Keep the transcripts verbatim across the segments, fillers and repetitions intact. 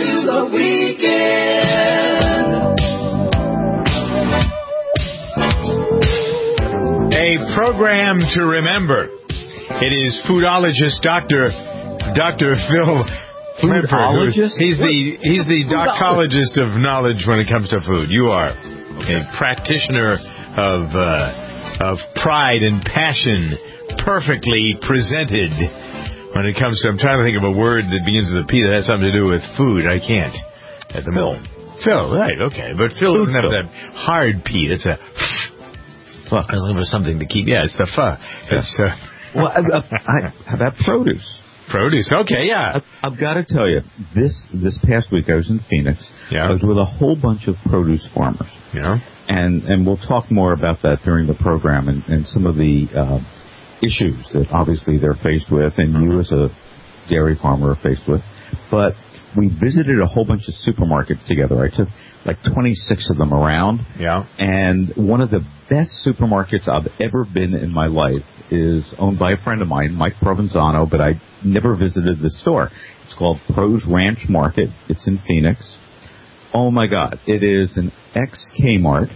into the weekend. A program to remember. It is foodologist Doctor Doctor Phil Foodologist? He's the he's the doctologist of knowledge when it comes to food. You are a practitioner of uh, of pride and passion, perfectly presented. When it comes to, I'm trying to think of a word that begins with a P that has something to do with food. I can't at the Phil. moment. Phil, right? Okay, but Phil Food doesn't have Phil. that hard P. It's a. I was looking for something to keep. Yeah, it's the pho. It's uh, Well, I, I, how about produce? produce. Okay, yeah. I've, I've got to tell you, this this past week I was in Phoenix. Yeah. I was with a whole bunch of produce farmers. Yeah. And and we'll talk more about that during the program and, and some of the uh, issues that obviously they're faced with and mm-hmm. you as a dairy farmer are faced with. But we visited a whole bunch of supermarkets together. I took like twenty-six of them around. Yeah. And one of the best supermarkets I've ever been in my life is owned by a friend of mine, Mike Provenzano, but I never visited the store. It's called Pro's Ranch Market. It's in Phoenix. Oh, my God. It is an ex-Kmart.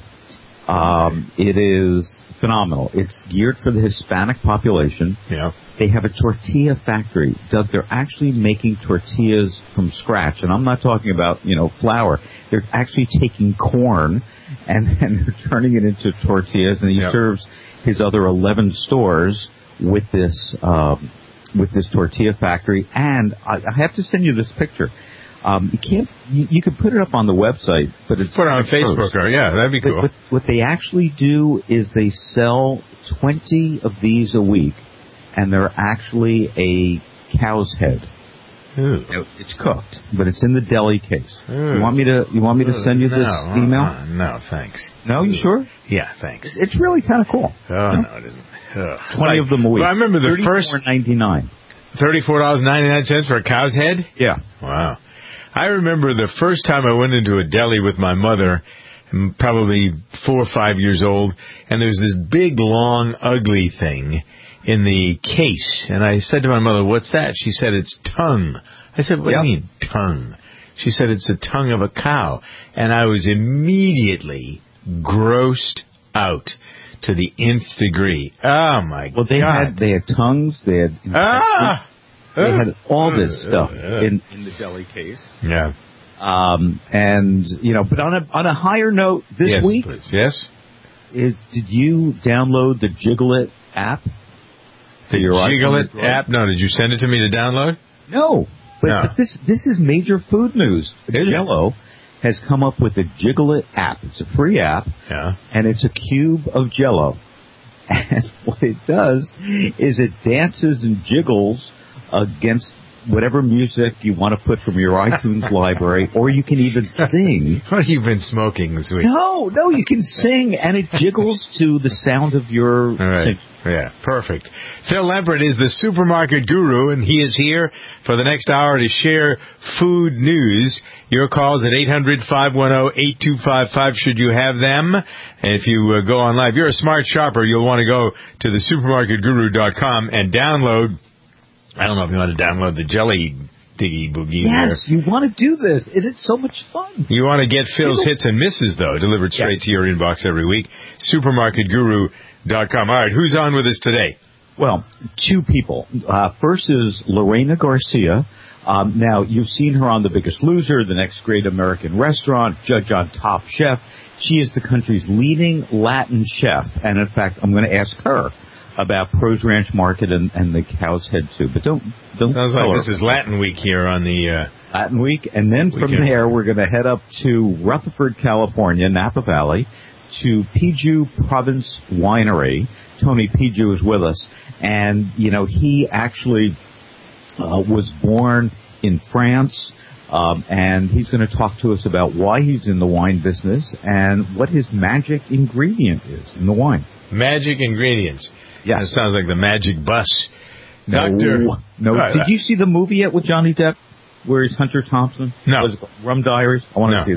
Um, it is phenomenal. It's geared for the Hispanic population. Yeah. They have a tortilla factory. Doug, they're actually making tortillas from scratch. And I'm not talking about, you know, flour. They're actually taking corn and, and they're turning it into tortillas. And he yeah. serves his other eleven stores with this um, with this tortilla factory. And I, I have to send you this picture. Um, you can't. You, you can put it up on the website, but it's put it on Facebook. Or, yeah, that'd be cool. But, but what they actually do is they sell twenty of these a week, and they're actually a cow's head. Ooh. Now, it's cooked, but it's in the deli case. Ooh. You want me to? You want me to send you no, this uh, email? Uh, no, thanks. No, you sure? Yeah, thanks. It's really kind of cool. Oh no? no, it isn't. Ugh. Twenty like, of them a week. Well, I remember the first thirty-four ninety-nine. thirty-four dollars and ninety-nine cents for a cow's head. Yeah. Wow. I remember the first time I went into a deli with my mother, probably four or five years old, and there's this big, long, ugly thing in the case. And I said to my mother, "What's that?" She said, "It's tongue." I said, "What yep. do you mean, tongue?" She said, "It's the tongue of a cow." And I was immediately grossed out to the nth degree. Oh, my well, they God. Had, they had tongues. They had... Ah! They had all this stuff uh, uh, in, in the deli case. Yeah. Um, and, you know, but on a on a higher note, this yes, week, please. Yes? is did you download the Jiggle-It app? The Jiggle-It app? No, did you send it to me to download? No. But, no. but this this is major food news. Is Jell-O has come up with a Jiggle-It app. It's a free app. Yeah. And it's a cube of Jell-O. And what it does is it dances and jiggles against whatever music you want to put from your iTunes library, or you can even sing. What have you been smoking this week? No, no, you can sing, and it jiggles to the sound of your... All right. Yeah, perfect. Phil Lempert is the supermarket guru, and he is here for the next hour to share food news. Your calls at eight hundred, five one zero, eight two five five should you have them. And if you uh, go on live, you're a smart shopper, you'll want to go to the supermarket guru dot com and download... I don't know if you want to download the Jelly Diggy Boogie. Yes, there. you want to do this. It is so much fun. You want to get Phil's hits and misses, though, delivered straight yes. to your inbox every week. supermarket guru dot com. All right, who's on with us today? Well, two people. Uh, first is Lorena Garcia. Um, now, you've seen her on The Biggest Loser, The Next Great American Restaurant, Judge on Top Chef. She is the country's leading Latin chef. And, in fact, I'm going to ask her about Pro's Ranch Market and, and the Cow's Head Soup. But don't don't Sounds tell like her. this is Latin Week here on the... Uh, Latin Week. And then from weekend. there, we're going to head up to Rutherford, California, Napa Valley, to Piju Province Winery. Tony Piju is with us. And, you know, he actually uh, was born in France. Um, and he's going to talk to us about why he's in the wine business and what his magic ingredient is in the wine. Magic ingredients. Yes. That sounds like the magic bus. No, Doctor no. Right, Did you see the movie yet with Johnny Depp where he's Hunter Thompson? No. Was it called Rum Diaries? I want no. to see that.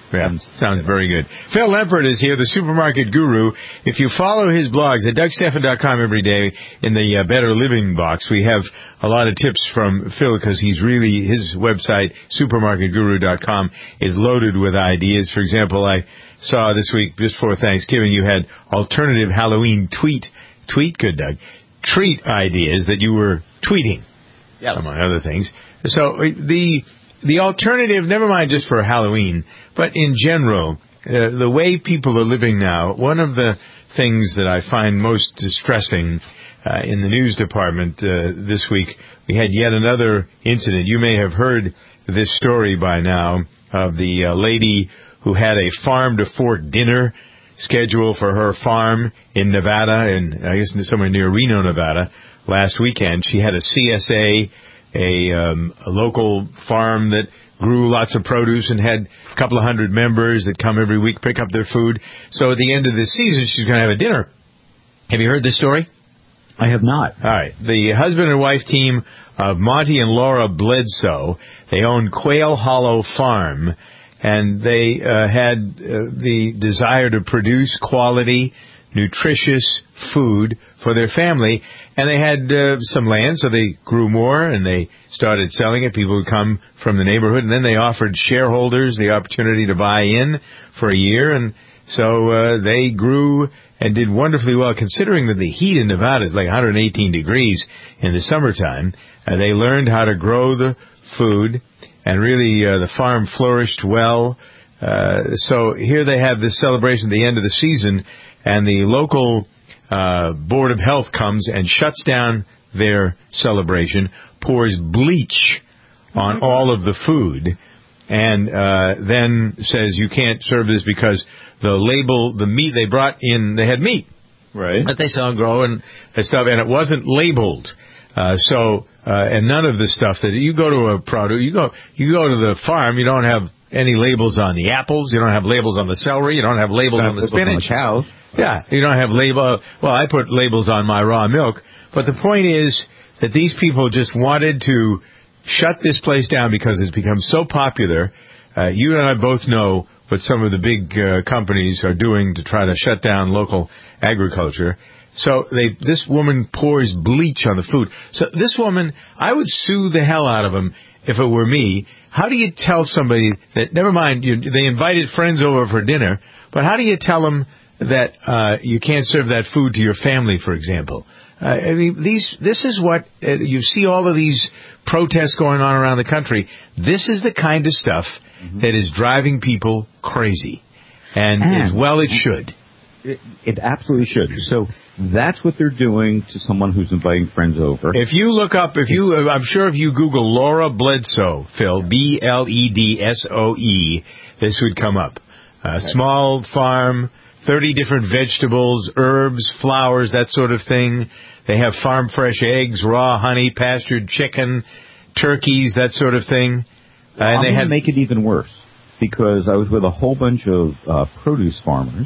Yeah, And, sounds very good. Phil Lempert is here, the supermarket guru. If you follow his blogs at Doug Stephan dot com every day in the uh, Better Living box, we have a lot of tips from Phil because he's really, his website, supermarket guru dot com, is loaded with ideas. For example, I saw this week, just before Thanksgiving, you had alternative Halloween tweet, tweet, good Doug, treat ideas that you were tweeting, yeah. among other things. So the the alternative, never mind just for Halloween, but in general, uh, the way people are living now, one of the things that I find most distressing uh, in the news department uh, this week, we had yet another incident. You may have heard this story by now of the uh, lady who had a farm-to-fork dinner scheduled for her farm in Nevada, and I guess somewhere near Reno, Nevada, last weekend. She had a C S A, a, um, a local farm that grew lots of produce and had a couple of hundred members that come every week, pick up their food. So at the end of the season, she's going to have a dinner. Have you heard this story? I have not. All right. The husband and wife team of Monty and Laura Bledsoe, they own Quail Hollow Farm, and they uh, had uh, the desire to produce quality, nutritious food for their family, and they had uh, some land, so they grew more, and they started selling it. People would come from the neighborhood, and then they offered shareholders the opportunity to buy in for a year, and so uh, they grew and did wonderfully well, considering that the heat in Nevada is like one hundred eighteen degrees in the summertime. Uh, they learned how to grow the food, and really uh, the farm flourished well. Uh, so here they have this celebration at the end of the season, and the local uh, Board of Health comes and shuts down their celebration, pours bleach on all of the food, and uh, then says you can't serve this because the label, the meat they brought in, they had meat, right, that they saw grow and stuff, and it wasn't labeled. Uh, so, uh, and none of the stuff that you go to a produce, you go, you go to the farm, you don't have any labels on the apples, you don't have labels on the celery, you don't have labels on the spinach. On the cows. Yeah, you don't have label. Well, I put labels on my raw milk, but the point is that these people just wanted to shut this place down because it's become so popular. Uh, you and I both know what some of the big uh, companies are doing to try to shut down local agriculture. So they, this woman pours bleach on the food. So this woman, I would sue the hell out of them if it were me. How do you tell somebody that, never mind, you, they invited friends over for dinner, but how do you tell them that uh, you can't serve that food to your family, for example? Uh, I mean, these, this is what, uh, you see all of these protests going on around the country. This is the kind of stuff mm-hmm. that is driving people crazy. And, and as well it should. It, it absolutely should. So that's what they're doing to someone who's inviting friends over. If you look up, if you, I'm sure if you Google Laura Bledsoe, Phil, B L E D S O E, this would come up. A small farm, thirty different vegetables, herbs, flowers, that sort of thing. They have farm fresh eggs, raw honey, pastured chicken, turkeys, that sort of thing. Uh, and I'm they had to make it even worse, because I was with a whole bunch of uh, produce farmers,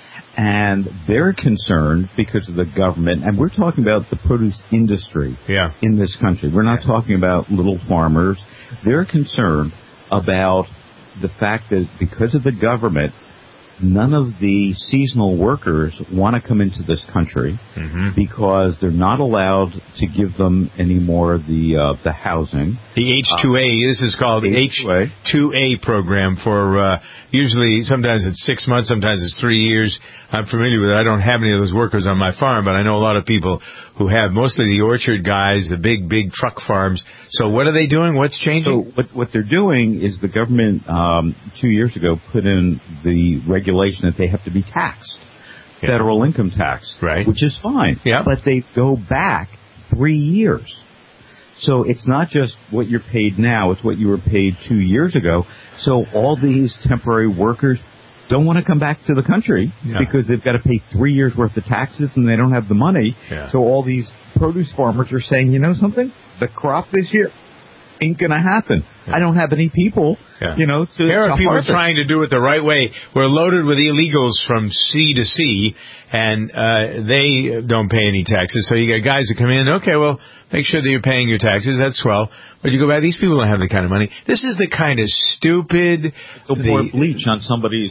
and they're concerned because of the government, and we're talking about the produce industry yeah. in this country. We're not talking about little farmers. They're concerned about the fact that because of the government, none of the seasonal workers want to come into this country mm-hmm. because they're not allowed to give them any more of the uh, the housing. The H two A, uh, this is called the H two A program for uh, usually, sometimes it's six months, sometimes it's three years. I'm familiar with it. I don't have any of those workers on my farm, but I know a lot of people who have, mostly the orchard guys, the big, big truck farms. So what are they doing? What's changing? So what, what they're doing is the government um, two years ago put in the regulation that they have to be taxed, yeah. federal income tax, right. which is fine. Yeah. But they go back three years. So it's not just what you're paid now, it's what you were paid two years ago. So all these temporary workers don't want to come back to the country yeah. because they've got to pay three years worth of taxes and they don't have the money. Yeah. So all these produce farmers are saying, you know something? The crop this year ain't going to happen. Yeah. I don't have any people, yeah. you know, to Here are to people harvest. trying to do it the right way. We're loaded with illegals from sea to sea, and uh, they don't pay any taxes. So you got guys who come in, okay, well, make sure that you're paying your taxes. That's swell. But you go back, these people don't have the kind of money. This is the kind of stupid... They'll pour bleach on somebody's...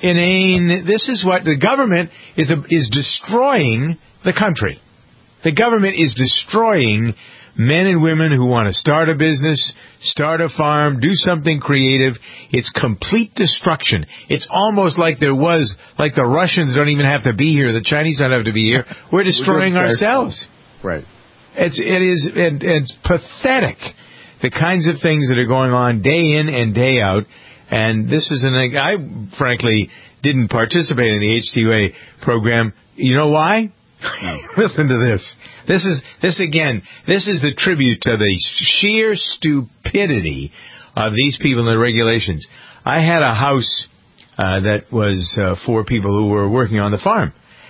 Inane. This is what the government is a, is destroying the country. The government is destroying men and women who want to start a business, start a farm, do something creative. It's complete destruction. It's almost like there was, like the Russians don't even have to be here, the Chinese don't have to be here. We're destroying We're ourselves. Right. It's, it is, it, it's pathetic, the kinds of things that are going on day in and day out. And this is an, I frankly didn't participate in the H T U A program. You know why? Listen to this. This is, this again, this is the tribute to the sheer stupidity of these people and the regulations. I had a house uh, that was uh, for people who were working on the farm.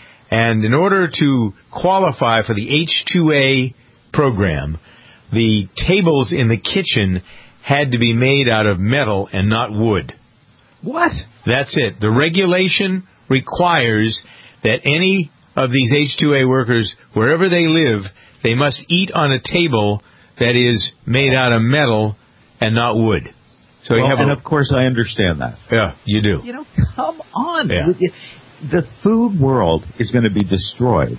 And in order to qualify for the H two A program, the tables in the kitchen had to be made out of metal and not wood. What? That's it. The regulation requires that any of these H two A workers, wherever they live, they must eat on a table that is made out of metal and not wood. So well, you have and a, of course I understand that. Yeah, you do. You know, come on. Yeah. The food world is going to be destroyed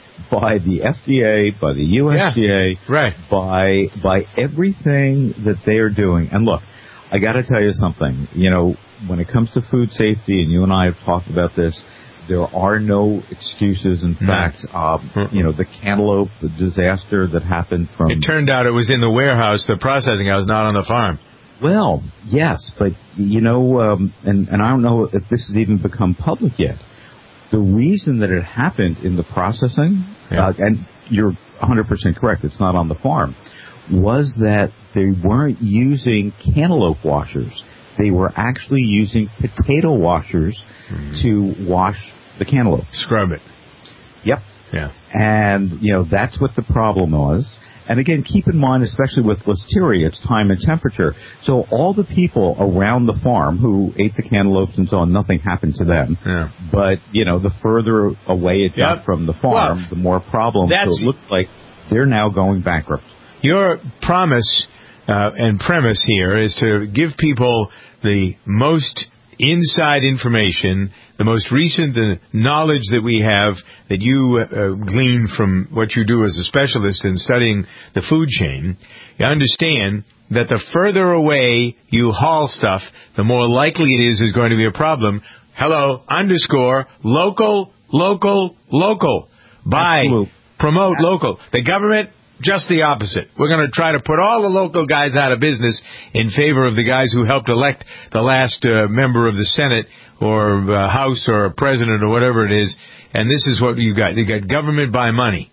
by the F D A, by the U S D A, yeah, right. by by everything that they are doing. And look, I got to tell you something. You know, when it comes to food safety, and you and I have talked about this, there are no excuses. In no. fact, um, you know, the cantaloupe, the disaster that happened from... It turned out it was in the warehouse, the processing house, not on the farm. Well, yes, but, you know, um, and, and I don't know if this has even become public yet. The reason that it happened in the processing, yeah. uh, and you're one hundred percent correct, it's not on the farm, was that they weren't using cantaloupe washers. They were actually using potato washers mm-hmm. to wash the cantaloupe. Scrub it. Yep. Yeah. And, you know, that's what the problem was. And again, keep in mind, especially with listeria, it's time and temperature. So all the people around the farm who ate the cantaloupes and so on, nothing happened to them. Yeah. But, you know, the further away it got yep. from the farm, well, the more problems. So it looks like they're now going bankrupt. Your promise uh, and premise here is to give people the most inside information, the most recent the knowledge that we have that you uh, glean from what you do as a specialist in studying the food chain. You understand that the further away you haul stuff, the more likely it is there's going to be a problem. Hello, underscore, local, local, local. Buy, Absolute. promote local. The government, just the opposite. We're going to try to put all the local guys out of business in favor of the guys who helped elect the last uh, member of the Senate or uh, House or president or whatever it is. And this is what you got. You got government by money.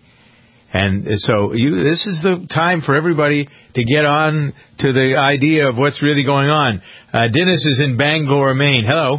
And so you, this is the time for everybody to get on to the idea of what's really going on. Uh, Dennis is in Bangor, Maine. Hello.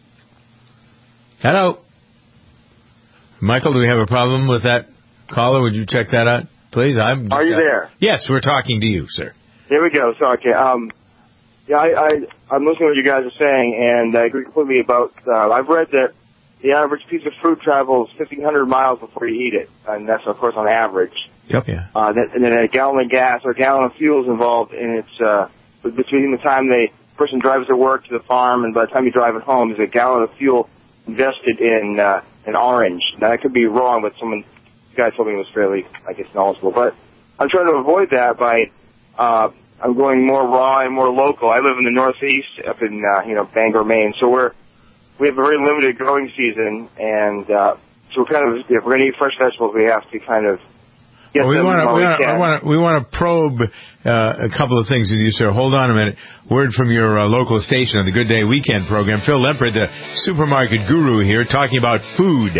Hello. Michael, do we have a problem with that caller? Would you check that out? Please, I'm. Are you got, there? Yes, we're talking to you, sir. Here we go. So, okay. Um, yeah, I, I, I'm listening to what you guys are saying, and I agree completely about. Uh, I've read that the average piece of fruit travels fifteen hundred miles before you eat it, and that's of course on average. Yep. Yeah. Uh, that, and then a gallon of gas or a gallon of fuel is involved in its. Uh, between the time the person drives to work to the farm and by the time you drive it home, there's a gallon of fuel invested in uh, an orange. Now, I could be wrong, but someone. The guy told me he was fairly, I guess, knowledgeable. But I'm trying to avoid that by uh, I'm going more raw and more local. I live in the Northeast, up in uh, you know Bangor, Maine. So we're we have a very limited growing season, and uh, so we're kind of if we're going to eat fresh vegetables, we have to kind of get well, we them wanna, while we we wanna, can. We want to we want to probe uh, a couple of things with you, sir. Hold on a minute. Word from your uh, local station on the Good Day Weekend program. Phil Lempert, the supermarket guru here, talking about food.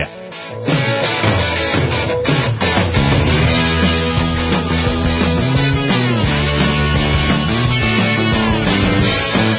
Did you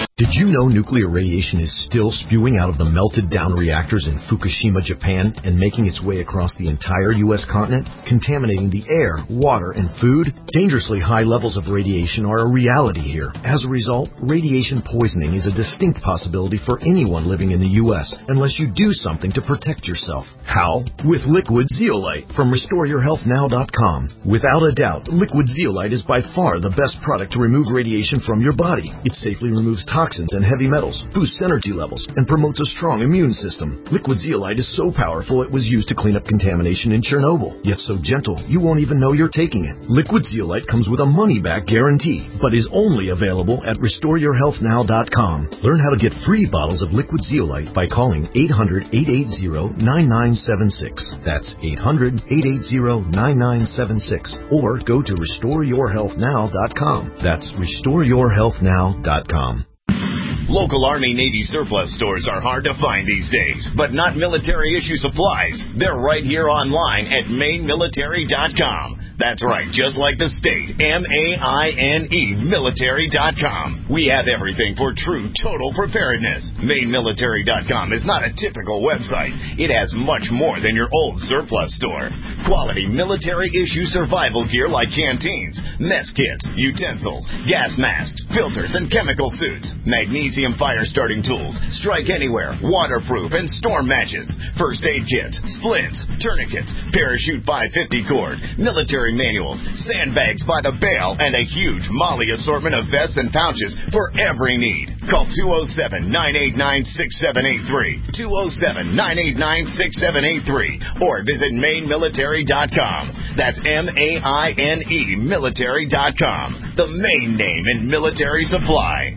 you know nuclear radiation is still spewing out of the melted-down reactors in Fukushima, Japan, and making its way across the entire U S continent, contaminating the air, water, and food? Dangerously high levels of radiation are a reality here. As a result, radiation poisoning is a distinct possibility for anyone living in the U S unless you do something to protect yourself. How? With Liquid Zeolite from Restore Your Health Now dot com. Without a doubt, Liquid Zeolite is by far the best product to remove radiation from your body. It safely removes toxins and heavy metals, boosts energy levels, and promotes a strong immune system. Liquid Zeolite is so powerful it was used to clean up contamination in Chernobyl, yet so gentle you won't even know you're taking it. Liquid Zeolite comes with a money-back guarantee, but is only available at Restore Your Health Now dot com. Learn how to get free bottles of Liquid Zeolite by calling eight hundred, eight eight zero, nine nine seven six. That's eight hundred, eight eight zero, nine nine seven six. Or go to Restore Your Health Now dot com. That's Restore Your Health Now dot com. Local Army-Navy surplus stores are hard to find these days, but not military-issue supplies. They're right here online at Maine Military dot com. That's right, just like the state, M A I N E military dot com. We have everything for true total preparedness. Maine Military dot com is not a typical website. It has much more than your old surplus store. Quality military-issue survival gear like canteens, mess kits, utensils, gas masks, filters, and chemical suits, magnesium fire-starting tools, strike anywhere, waterproof, and storm matches, first aid kits, splints, tourniquets, parachute five fifty cord, military manuals, sandbags by the bale, and a huge Molly assortment of vests and pouches for every need. Call two oh seven, nine eight nine, six seven eight three, two oh seven, nine eight nine, six seven eight three, or visit Maine Military dot com. That's M A I N E military dot com, the main name in military supply.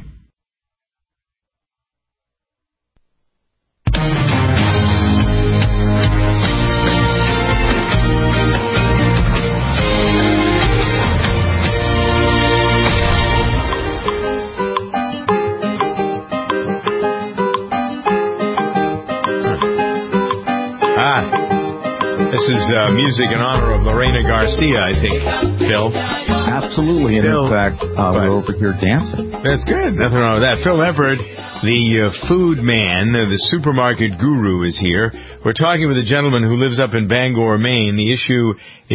This is uh, music in honor of Lorena Garcia, I think, Phil. Absolutely, and Phil, in fact, uh, we're over here dancing. That's good. Nothing wrong with that. Phil Everett, the uh, food man, uh, the supermarket guru, is here. We're talking with a gentleman who lives up in Bangor, Maine. The issue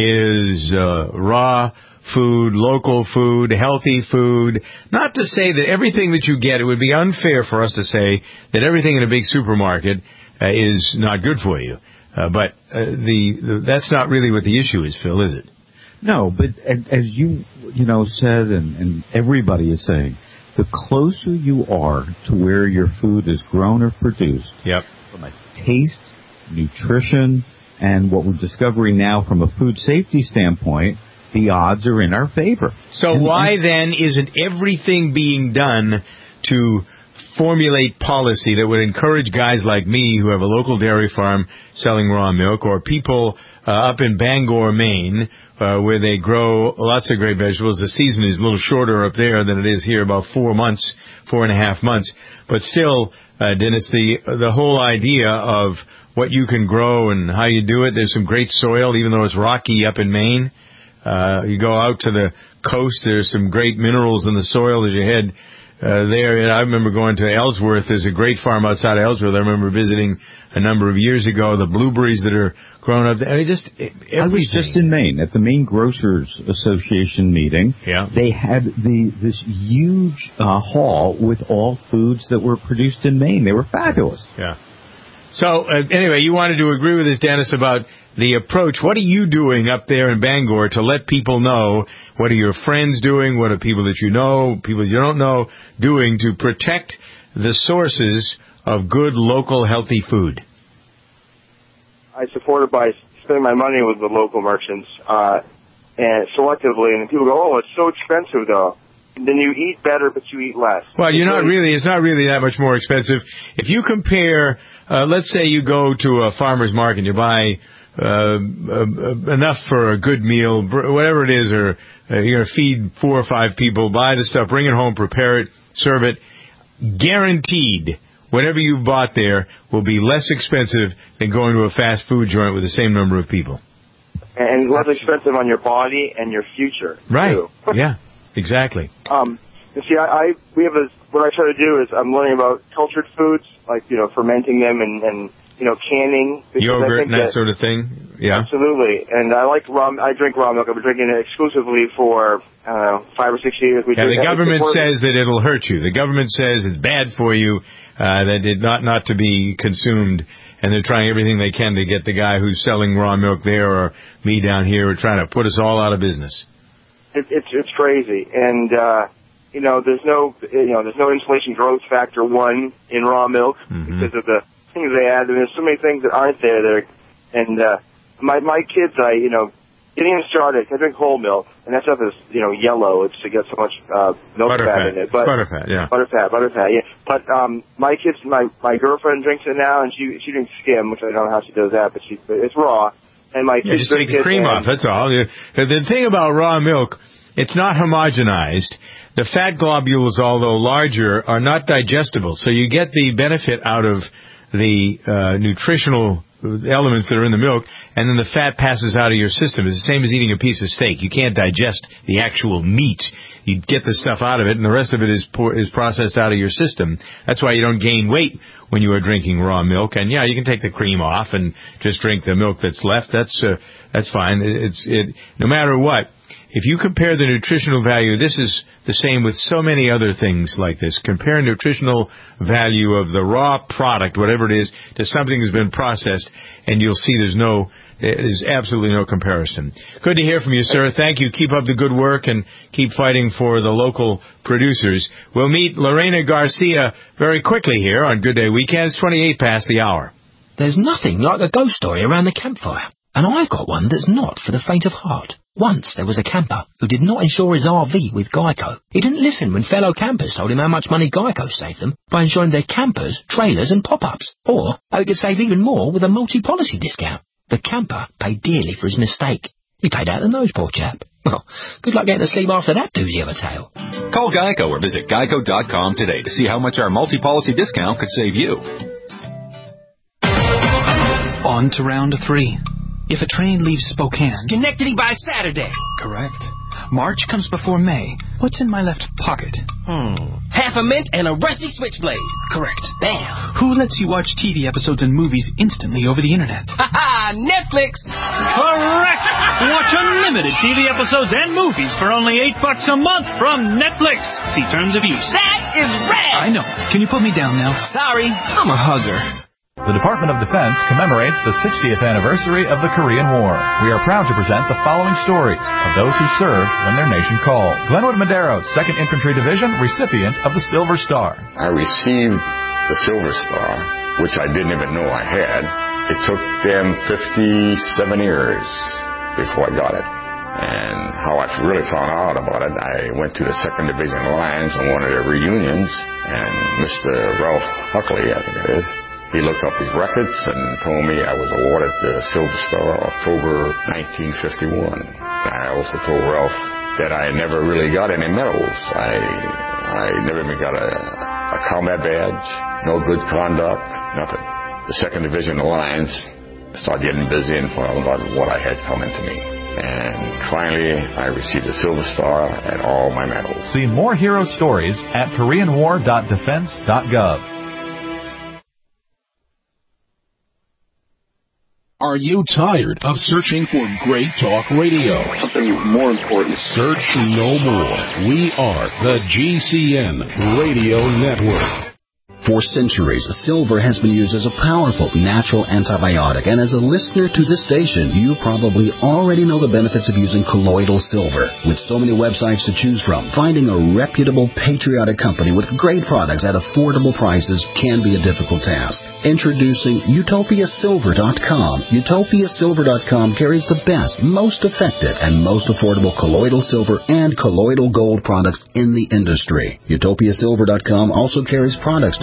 is uh, raw food, local food, healthy food. Not to say that everything that you get, it would be unfair for us to say that everything in a big supermarket uh, is not good for you. Uh, but uh, the, the that's not really what the issue is, Phil, is it? No, but as you you know said, and, and everybody is saying, the closer you are to where your food is grown or produced, yep, from a taste, nutrition, and what we're discovering now from a food safety standpoint, the odds are in our favor. So and, why and, then isn't everything being done to formulate policy that would encourage guys like me who have a local dairy farm selling raw milk, or people uh, up in Bangor, Maine, uh, where they grow lots of great vegetables. The season is a little shorter up there than it is here, about four months, four and a half months. But still, uh, Dennis, the the whole idea of what you can grow and how you do it, there's some great soil, even though it's rocky up in Maine. Uh, you go out to the coast, there's some great minerals in the soil as you head Uh, there, and I remember going to Ellsworth. There's a great farm outside of Ellsworth. I remember visiting a number of years ago. The blueberries that are grown up there. I mean, just everything. I was just in Maine at the Maine Grocers Association meeting. Yeah. They had the this huge uh, hall with all foods that were produced in Maine. They were fabulous. Yeah. So, uh, anyway, you wanted to agree with us, Dennis, about the approach. What are you doing up there in Bangor to let people know? What are your friends doing? What are people that you know, people you don't know, doing to protect the sources of good, local, healthy food? I support it by spending my money with the local merchants uh, and selectively. And people go, oh, it's so expensive, though. And then you eat better, but you eat less. Well, you're not really, it's not really that much more expensive. If you compare, uh, let's say you go to a farmer's market and you buy uh, uh, enough for a good meal, whatever it is, or uh, you're going to feed four or five people, buy the stuff, bring it home, prepare it, serve it. Guaranteed, whatever you bought there will be less expensive than going to a fast food joint with the same number of people. And less expensive on your body and your future. Right. Too. Yeah. Exactly. Um, You see, I, I we have a what I try to do is I'm learning about cultured foods, like you know, fermenting them and, and you know, canning, yogurt and that, that sort of thing. Yeah, absolutely. And I like raw. I drink raw milk. I've been drinking it exclusively for I don't know five or six years. We yeah, the government says that it'll hurt you. The government says it's bad for you. Uh, that it not not to be consumed. And they're trying everything they can to get the guy who's selling raw milk there or me down here or trying to put us all out of business. It, it's it's crazy, and uh, you know, there's no you know there's no insulation growth factor one in raw milk mm-hmm. because of the things they add. And there's so many things that aren't there. That are, and uh, my my kids, I you know, getting them started. I drink whole milk, and that stuff is you know yellow. It's it got so much uh, milk butter fat, fat in it. But butterfat, yeah, butterfat, butterfat, yeah. But um, my kids, my my girlfriend drinks it now, and she she drinks skim, which I don't know how she does that, but she it's raw. And my yeah, kids just take the cream off. That's all. The, the thing about raw milk, it's not homogenized. The fat globules, although larger, are not digestible. So you get the benefit out of the uh, nutritional elements that are in the milk, and then the fat passes out of your system. It's the same as eating a piece of steak. You can't digest the actual meat. You get the stuff out of it, and the rest of it is por- is processed out of your system. That's why you don't gain weight when you are drinking raw milk. And yeah, you can take the cream off and just drink the milk that's left. That's uh, that's fine. It's it. No matter what, if you compare the nutritional value, this is the same with so many other things like this. Compare nutritional value of the raw product, whatever it is, to something that's been processed, and you'll see there's no, there's absolutely no comparison. Good to hear from you, sir. Thank you. Keep up the good work and keep fighting for the local producers. We'll meet Lorena Garcia very quickly here on Good Day Weekends, twenty-eight past the hour. There's nothing like a ghost story around the campfire, and I've got one that's not for the faint of heart. Once there was a camper who did not insure his R V with Geico. He didn't listen when fellow campers told him how much money Geico saved them by insuring their campers, trailers and pop-ups, or how he could save even more with a multi-policy discount. The camper paid dearly for his mistake. He paid out the nose, poor chap. Well, good luck getting to sleep after that doozy of a tale. Call Geico or visit geico dot com today to see how much our multi-policy discount could save you. On to round three. If a train leaves Spokane... Schenectady by Saturday. Correct. March comes before May. What's in my left pocket? Hmm. Half a mint and a rusty switchblade. Correct. Bam. Who lets you watch T V episodes and movies instantly over the internet? Ha ha! Netflix! Correct! Watch unlimited T V episodes and movies for only eight bucks a month from Netflix. See terms of use. That is rad! I know. Can you put me down now? Sorry, I'm a hugger. The Department of Defense commemorates the sixtieth anniversary of the Korean War. We are proud to present the following stories of those who served when their nation called. Glenwood Madero's second Infantry Division, recipient of the Silver Star. I received the Silver Star, which I didn't even know I had. It took them fifty-seven years before I got it. And how I really found out about it, I went to the second Division Alliance on one of their reunions, and Mister Ralph Huckley, I think it is, he looked up his records and told me I was awarded the Silver Star October nineteen fifty-one. I also told Ralph that I never really got any medals. I I never even got a, a combat badge, no good conduct, nothing. The second Division Alliance started getting busy and found out what I had coming to me. And finally, I received a Silver Star and all my medals. See more hero stories at korean war dot defense dot gov. Are you tired of searching for great talk radio? Something more important. Search no more. We are the G C N Radio Network. For centuries, silver has been used as a powerful natural antibiotic, and as a listener to this station, you probably already know the benefits of using colloidal silver. With so many websites to choose from, finding a reputable, patriotic company with great products at affordable prices can be a difficult task. Introducing Utopia Silver dot com. Utopia Silver dot com carries the best, most effective, and most affordable colloidal silver and colloidal gold products in the industry. Utopia Silver dot com also carries products to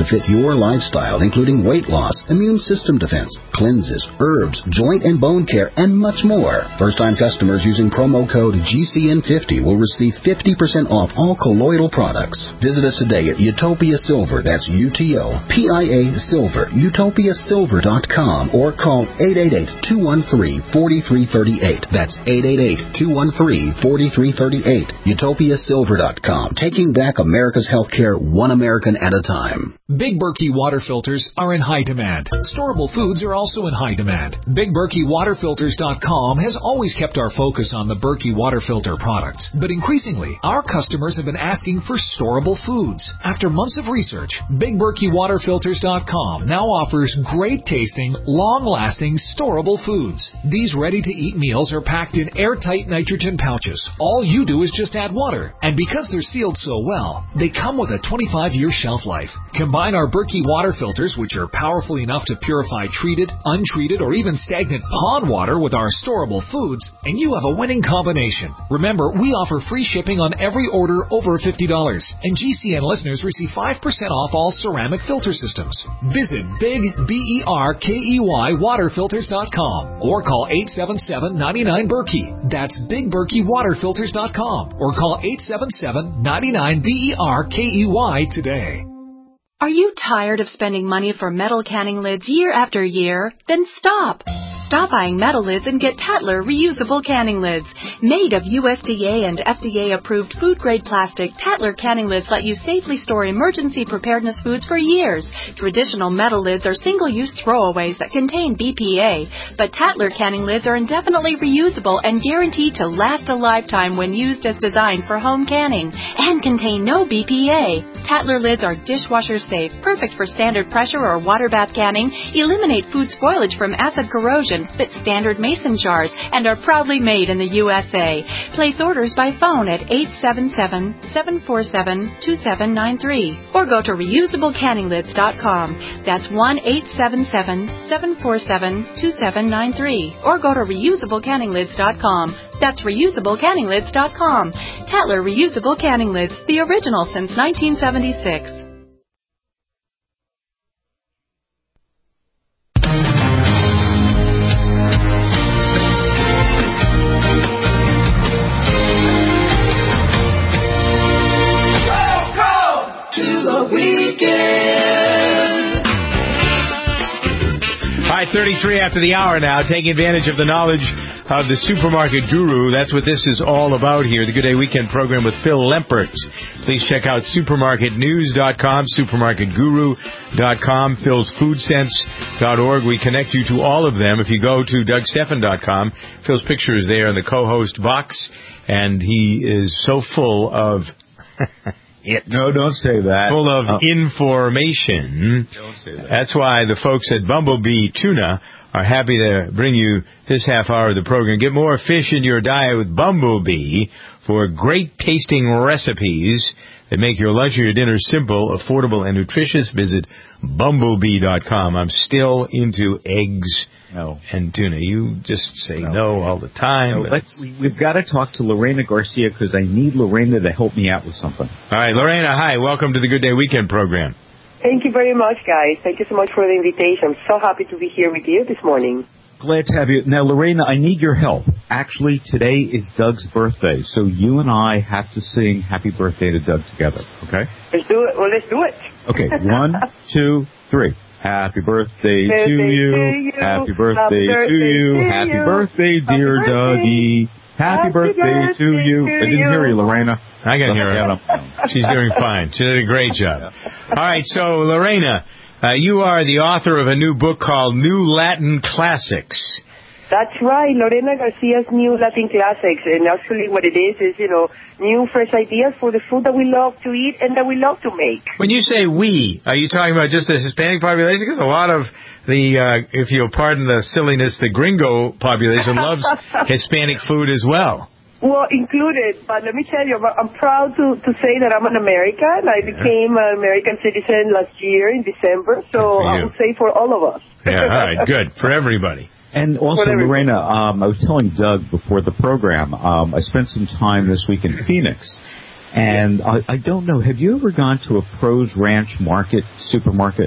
fit your lifestyle, including weight loss, immune system defense, cleanses, herbs, joint and bone care, and much more. First-time customers using promo code G C N fifty will receive fifty percent off all colloidal products. Visit us today at Utopia Silver, that's U T O P I A Silver, utopia silver dot com, or call eight eight eight, two one three, four three three eight. That's eight eight eight, two one three, four three three eight. utopia silver dot com, taking back America's healthcare one American at a time. Big Berkey water filters are in high demand. Storable foods are also in high demand. Big Berkey Water Filters dot com has always kept our focus on the Berkey water filter products, but increasingly, our customers have been asking for storable foods. After months of research, Big Berkey Water Filters dot com now offers great-tasting, long-lasting, storable foods. These ready-to-eat meals are packed in airtight nitrogen pouches. All you do is just add water, and because they're sealed so well, they come with a twenty-five year shelf life. Combine our Berkey water filters, which are powerful enough to purify treated, untreated, or even stagnant pond water with our storable foods, and you have a winning combination. Remember, we offer free shipping on every order over fifty dollars, and G C N listeners receive five percent off all ceramic filter systems. Visit Big B E R K E Y Water Filters dot com or call eight seven seven, nine nine, Berkey. That's Big Berkey Water Filters dot com or call eight seven seven, nine nine, B E R K E Y today. Are you tired of spending money for metal canning lids year after year? Then stop. Stop buying metal lids and get Tatler reusable canning lids. Made of U S D A and F D A-approved food-grade plastic, Tatler canning lids let you safely store emergency preparedness foods for years. Traditional metal lids are single-use throwaways that contain B P A, but Tatler canning lids are indefinitely reusable and guaranteed to last a lifetime when used as designed for home canning, and contain no B P A. Tatler lids are dishwasher safe, perfect for standard pressure or water bath canning, eliminate food spoilage from acid corrosion, fit standard mason jars, and are proudly made in the U S A. Place orders by phone at eight seven seven, seven four seven, two seven nine three or go to reusable canning lids dot com. That's one eight seven seven, seven four seven, two seven nine three or go to reusable canning lids dot com. That's reusable canning lids dot com. Tatler Reusable Canning Lids, the original since nineteen seventy-six. thirty-three after the hour now, taking advantage of the knowledge of the supermarket guru. That's what this is all about here, the Good Day Weekend program with Phil Lempert. Please check out supermarket news dot com, supermarket guru dot com, phils food sense dot org. We connect you to all of them. If you go to doug stephan dot com, Phil's picture is there in the co-host box, and he is so full of... It. No, don't say that. Full of uh, information. Don't say that. That's why the folks at Bumblebee Tuna are happy to bring you this half hour of the program. Get more fish in your diet with Bumblebee for great tasting recipes that make your lunch or your dinner simple, affordable, and nutritious. Visit bumblebee dot com. I'm still into eggs no. and tuna. You just say no, no all the time. No, let's, we, we've got to talk to Lorena Garcia because I need Lorena to help me out with something. All right, Lorena, hi. Welcome to the Good Day Weekend program. Thank you very much, guys. Thank you so much for the invitation. I'm so happy to be here with you this morning. Glad to have you. Now, Lorena, I need your help. Actually, today is Doug's birthday, so you and I have to sing Happy Birthday to Doug together, okay? Let's do it. Well, let's do it. Okay, one, two, three. Happy birthday, birthday to, you. to you. Happy birthday, Happy to you. To Happy you. birthday, dear Happy Dougie. Happy, Happy birthday, birthday to you. To I didn't you. hear you, Lorena. I can hear her. She's doing fine. She did a great job. All right, so, Lorena, uh, you are the author of a new book called New Latin Classics. That's right, Lorena Garcia's New Latin Classics. And actually what it is is, you know, new fresh ideas for the food that we love to eat and that we love to make. When you say we, are you talking about just the Hispanic population? Because a lot of the, uh, if you'll pardon the silliness, the gringo population loves Hispanic food as well. Well, included, but let me tell you, I'm proud to, to say that I'm an American. I became an American citizen last year in December, so I would say for all of us. Yeah, all right, good. For everybody. And also, Lorena, um, I was telling Doug before the program, um, I spent some time this week in Phoenix, And I, I don't know, have you ever gone to a Pros Ranch Market supermarket?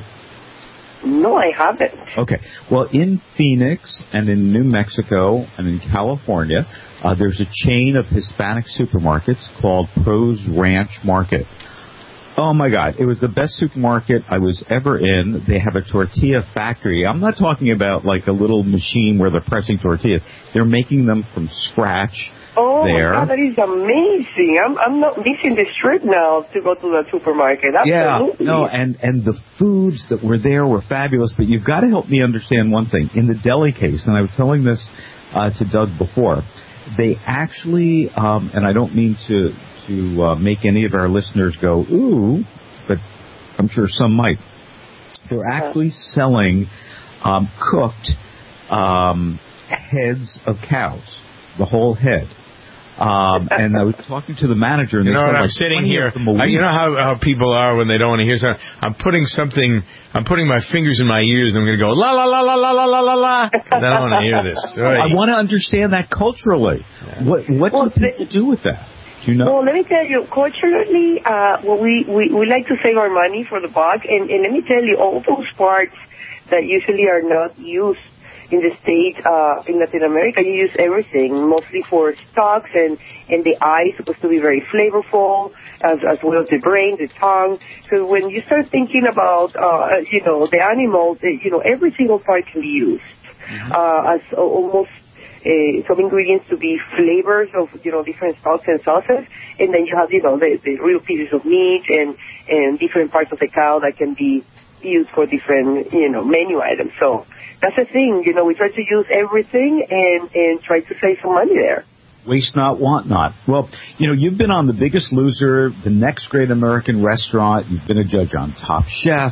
No, I haven't. Okay. Well, in Phoenix and in New Mexico and in California, uh, there's a chain of Hispanic supermarkets called Pros Ranch Market. Oh, my God. It was the best supermarket I was ever in. They have a tortilla factory. I'm not talking about like a little machine where they're pressing tortillas. They're making them from scratch. Oh, there. my God, that is amazing. I'm I'm not missing this trip now to go to the supermarket. Absolutely. Yeah, no, and, and the foods that were there were fabulous, but you've got to help me understand one thing. In the deli case, and I was telling this uh, to Doug before, they actually, um, and I don't mean to, to uh, make any of our listeners go, ooh, but I'm sure some might. They're actually selling um, cooked um, heads of cows, the whole head. Um, and I was talking to the manager, and you they know said, what, I'm like sitting here. I, you know how, how people are when they don't want to hear something. I'm putting something. I'm putting my fingers in my ears, and I'm going to go la la la la la la la la la. And I don't want to hear this. Right. I want to understand that culturally. Yeah. What what well, do people do with that? Do you know? Well, let me tell you, culturally, uh, well, we, we we like to save our money for the buck, and, and let me tell you, all those parts that usually are not used in the States, uh, in Latin America, you use everything, mostly for stocks, and, and the eye is supposed to be very flavorful, as, as well as the brain, the tongue. So when you start thinking about, uh, you know, the animals, you know, every single part can be used, mm-hmm. uh, as almost uh, some ingredients to be flavors of, you know, different stocks and sauces. And then you have, you know, the, the real pieces of meat and, and different parts of the cow that can be used for different, you know, menu items. So that's the thing, you know, we try to use everything and, and try to save some money there. Waste not, want not. Well, you know, you've been on The Biggest Loser, The Next Great American Restaurant. You've been a judge on Top Chef.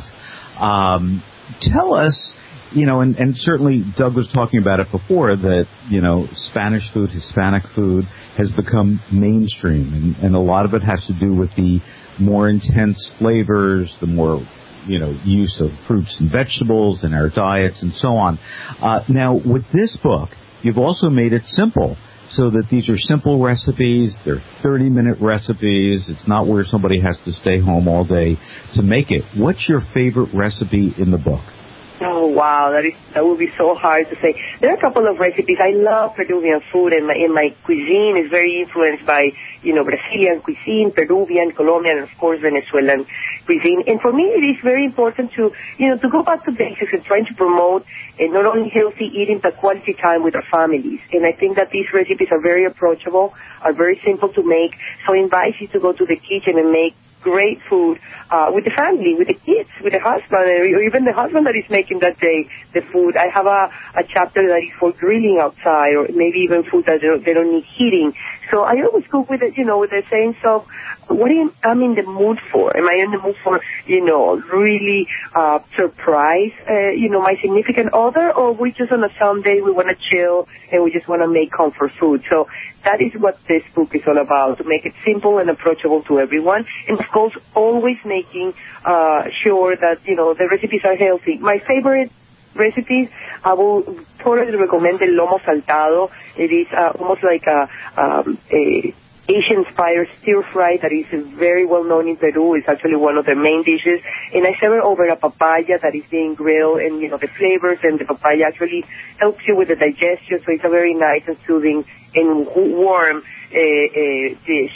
Um, tell us, you know, and, and certainly Doug was talking about it before, that, you know, Spanish food, Hispanic food has become mainstream. And, and a lot of it has to do with the more intense flavors, the more, you know, use of fruits and vegetables in our diets and so on. Uh, now, with this book, you've also made it simple, so that these are simple recipes. They're thirty-minute recipes. It's not where somebody has to stay home all day to make it. What's your favorite recipe in the book? Oh, wow, that is that would be so hard to say. There are a couple of recipes. I love Peruvian food, and my, and my cuisine is very influenced by, you know, Brazilian cuisine, Peruvian, Colombian, and, of course, Venezuelan cuisine. And for me, it is very important to, you know, to go back to basics and trying to promote uh, not only healthy eating, but quality time with our families. And I think that these recipes are very approachable, are very simple to make. So I invite you to go to the kitchen and make great food uh, with the family, with the kids, with the husband, or even the husband that is making that day the food. I have a, a chapter that is for grilling outside, or maybe even food that they don't, they don't need heating. So I always cook with it, you know, with the sense of what am I in the mood for? Am I in the mood for, you know, really uh, surprise, uh, you know, my significant other, or we just on a Sunday we want to chill and we just want to make comfort food? So that is what this book is all about, to make it simple and approachable to everyone. And, of course, always making uh, sure that, you know, the recipes are healthy. My favorite recipes, I will totally recommend the lomo saltado. It is uh, almost like a, um, a Asian-inspired stir-fry that is very well known in Peru. It's actually one of the main dishes. And I serve it over a papaya that is being grilled, and, you know, the flavors, and the papaya actually helps you with the digestion, so it's a very nice and soothing and warm uh, uh, dish.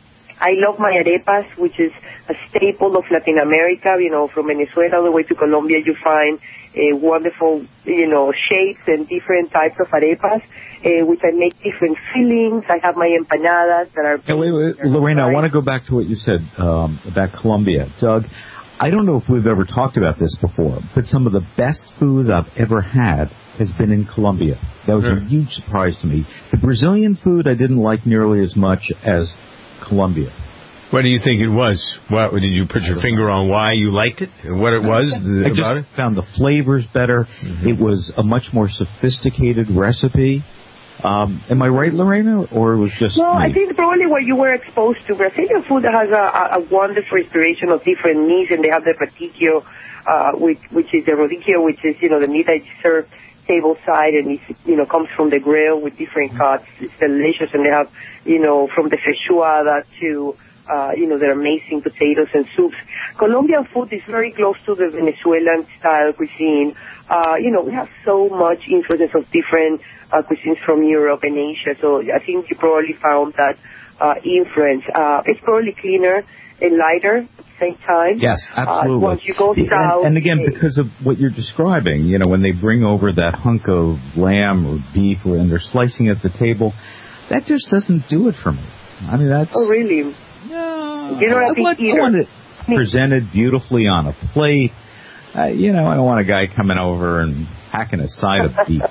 I love my arepas, which is a staple of Latin America. You know, from Venezuela all the way to Colombia, you find uh, wonderful, you know, shapes and different types of arepas, uh, which I make different fillings. I have my empanadas that are... Hey, wait, wait, Lorena, I want to go back to what you said um, about Colombia. Doug, I don't know if we've ever talked about this before, but some of the best food I've ever had has been in Colombia. That was mm. a huge surprise to me. The Brazilian food I didn't like nearly as much as Colombia. What do you think it was? What did you put your finger on why you liked it? What it was I just about it? Found the flavors better. Mm-hmm. It was a much more sophisticated recipe. Um, am I right, Lorena, or it was just No, me? I think probably what you were exposed to. Brazilian food has a, a wonderful inspiration of different meats, and they have the patillo, uh, which, which is the rodillo, which is, you know, the meat that is served table side, and it, you know, comes from the grill with different cuts. It's delicious, and they have, you know, from the feijoada to uh, you know, their amazing potatoes and soups. Colombian food is very close to the Venezuelan-style cuisine. Uh, you know, we have so much influence of different uh, cuisines from Europe and Asia, so I think you probably found that uh, influence. Uh, it's probably cleaner and lighter at the same time. Yes, absolutely. Uh, once you go and, south... And again, because of what you're describing, you know, when they bring over that hunk of lamb or beef or, and they're slicing it at the table, that just doesn't do it for me. I mean, that's... Oh, really? No. You're not a big I eater. want it presented beautifully on a plate. Uh, you know, I don't want a guy coming over and hacking a side of beef.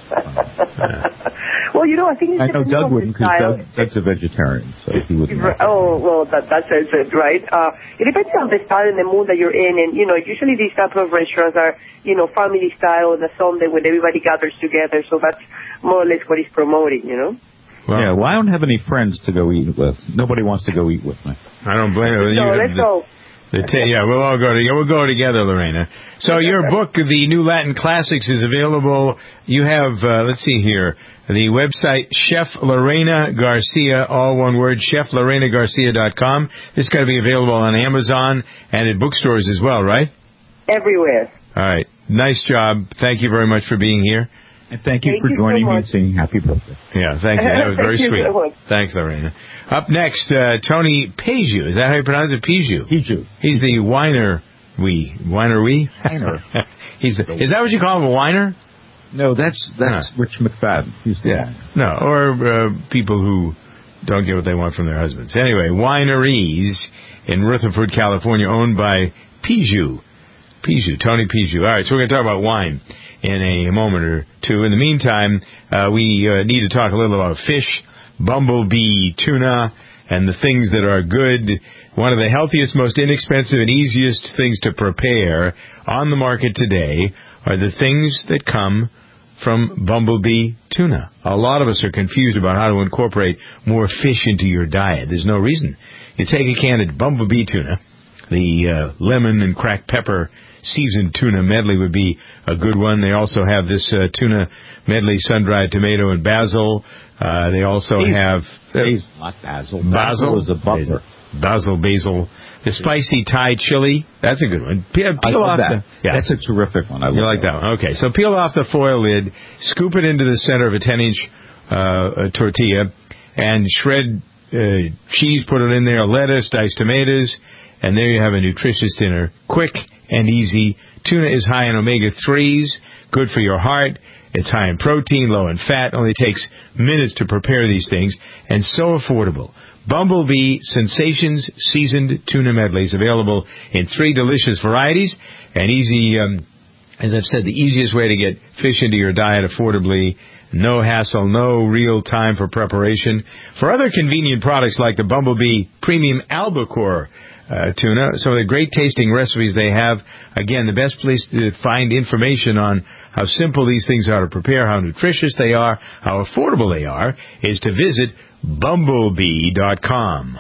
Well, you know, I think it's I know Doug wouldn't, because Doug, Doug's a vegetarian, so he wouldn't. Oh, well, that, that says it, right? Uh, it depends on the style and the mood that you're in, and, you know, usually these type of restaurants are, you know, family style on a Sunday when everybody gathers together, so that's more or less what he's promoting, you know? Well, yeah, well, I don't have any friends to go eat with. Nobody wants to go eat with me. I don't blame you. So, let's go. The t- yeah, we'll all go together. We'll go together, Lorena. So your book, The New Latin Classics, is available. You have, uh, let's see here, the website, Chef Lorena Garcia, all one word, chef lorena garcia dot com. This is going to be available on Amazon and at bookstores as well, right? Everywhere. All right. Nice job. Thank you very much for being here. And thank you thank for you joining so me and saying happy birthday. Yeah, thank you. That was very thank sweet. So Thanks, Lorena. Up next, uh, Tony Piju. Is that how you pronounce it? Piju. Piju. He's the winer. We winer we. Winer. He's the, is that what you call him, a winer? No, that's that's huh. Rich McFadden. He's the yeah. winer. No, or uh, people who don't get what they want from their husbands. Anyway, wineries in Rutherford, California, owned by Piju. Piju, Tony Piju. All right, so we're going to talk about wine in a moment or two. In the meantime, uh, we uh, need to talk a little about fish, bumblebee tuna, and the things that are good. One of the healthiest, most inexpensive, and easiest things to prepare on the market today are the things that come from bumblebee tuna. A lot of us are confused about how to incorporate more fish into your diet. There's no reason. You take a can of bumblebee tuna, the uh, lemon and cracked pepper seasoned tuna medley would be a good one. They also have this uh, tuna medley, sun-dried tomato and basil. Uh, they also basil. have... Uh, basil, not basil. Basil? Basil is a butler. Basil, basil. The spicy Thai chili, that's a good one. Peel, peel I love off that. The, yeah. That's a terrific one. I you like that one. Okay, so peel off the foil lid, scoop it into the center of a ten-inch uh, tortilla, and shred uh, cheese, put it in there, lettuce, diced tomatoes, and there you have a nutritious dinner. Quick and easy. Tuna is high in omega threes, good for your heart. It's high in protein, low in fat. Only takes minutes to prepare these things, and so affordable. Bumblebee Sensations Seasoned Tuna Medleys, available in three delicious varieties, and easy, um, as I've said, the easiest way to get fish into your diet affordably. No hassle, no real time for preparation. For other convenient products like the Bumblebee Premium Albacore uh, tuna, some of the great tasting recipes they have, again, the best place to find information on how simple these things are to prepare, how nutritious they are, how affordable they are, is to visit bumblebee dot com.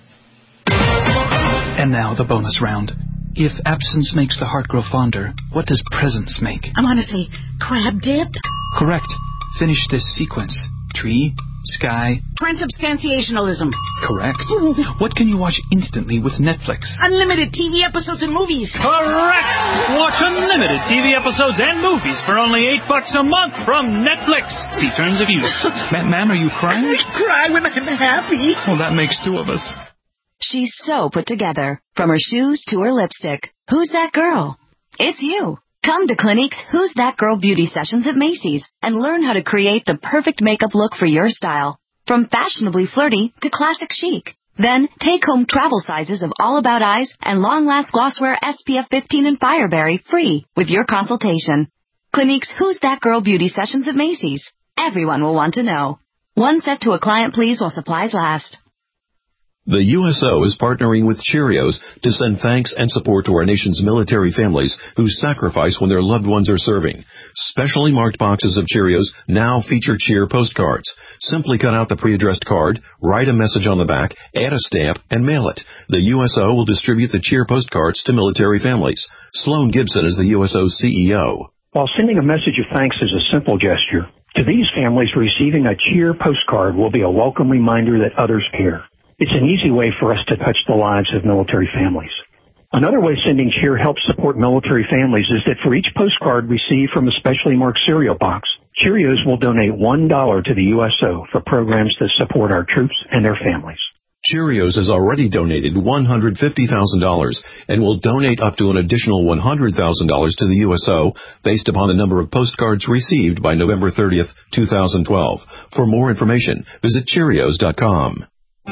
And now the bonus round. If absence makes the heart grow fonder, what does presence make? I want to say crab dip. Correct. Finish this sequence. Tree, sky. Transubstantiationalism. Correct. What can you watch instantly with Netflix? Unlimited T V episodes and movies. Correct! Watch unlimited T V episodes and movies for only eight bucks a month from Netflix. See terms of use. Ma- ma'am, are you crying? I cry when I'm happy. Well, that makes two of us. She's so put together, from her shoes to her lipstick. Who's that girl? It's you. Come to Clinique's Who's That Girl beauty sessions at Macy's and learn how to create the perfect makeup look for your style, from fashionably flirty to classic chic. Then take home travel sizes of All About Eyes and Long Last Glosswear S P F fifteen and Fireberry free with your consultation. Clinique's Who's That Girl beauty sessions at Macy's. Everyone will want to know. One set to a client, please, while supplies last. The U S O is partnering with Cheerios to send thanks and support to our nation's military families who sacrifice when their loved ones are serving. Specially marked boxes of Cheerios now feature cheer postcards. Simply cut out the pre-addressed card, write a message on the back, add a stamp, and mail it. The U S O will distribute the cheer postcards to military families. Sloan Gibson is the U S O C E O. While sending a message of thanks is a simple gesture, to these families, receiving a cheer postcard will be a welcome reminder that others care. It's an easy way for us to touch the lives of military families. Another way Sending Cheer helps support military families is that for each postcard received from a specially marked cereal box, Cheerios will donate one dollar to the U S O for programs that support our troops and their families. Cheerios has already donated one hundred fifty thousand dollars and will donate up to an additional one hundred thousand dollars to the U S O based upon the number of postcards received by November thirtieth, two thousand twelve. For more information, visit Cheerios dot com.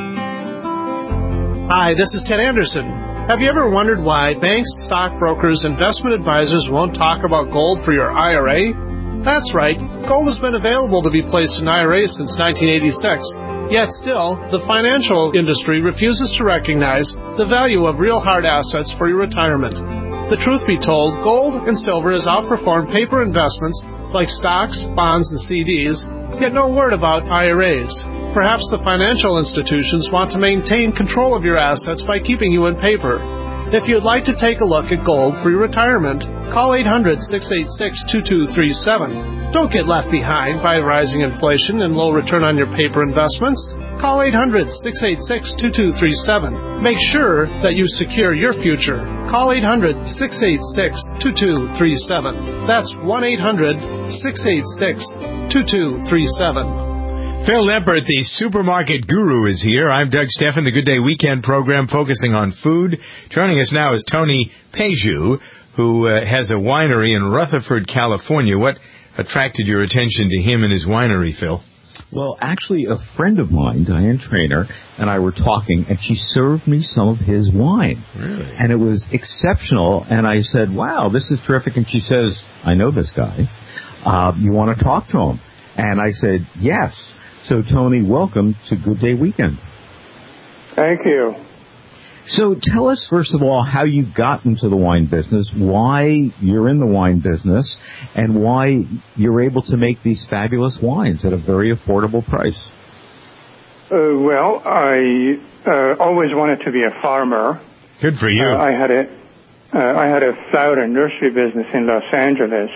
Hi, this is Ted Anderson. Have you ever wondered why banks, stockbrokers, investment advisors won't talk about gold for your I R A? That's right. Gold has been available to be placed in I R As since nineteen eighty-six. Yet still, the financial industry refuses to recognize the value of real hard assets for your retirement. The truth be told, gold and silver has outperformed paper investments like stocks, bonds, and C Ds, yet no word about I R As. Perhaps the financial institutions want to maintain control of your assets by keeping you in paper. If you'd like to take a look at gold for your retirement, call eight hundred, six eight six, two two three seven. Don't get left behind by rising inflation and low return on your paper investments. Call eight hundred, six eight six, two two three seven. Make sure that you secure your future. Call eight hundred, six eight six, two two three seven. That's one eight hundred, six eight six, two two three seven. Phil Lempert, the supermarket guru, is here. I'm Doug Steffen, the Good Day Weekend program focusing on food. Joining us now is Tony Peju, who uh, has a winery in Rutherford, California. What attracted your attention to him and his winery, Phil? Well, actually, a friend of mine, Diane Trainer, and I were talking, and she served me some of his wine. Really? And it was exceptional, and I said, wow, this is terrific. And she says, I know this guy. Uh, you want to talk to him? And I said, yes. So, Tony, welcome to Good Day Weekend. Thank you. So tell us, first of all, how you got into the wine business, why you're in the wine business, and why you're able to make these fabulous wines at a very affordable price. Uh, well, I uh, always wanted to be a farmer. Good for you. Uh, I had a uh, I had a flower and nursery business in Los Angeles,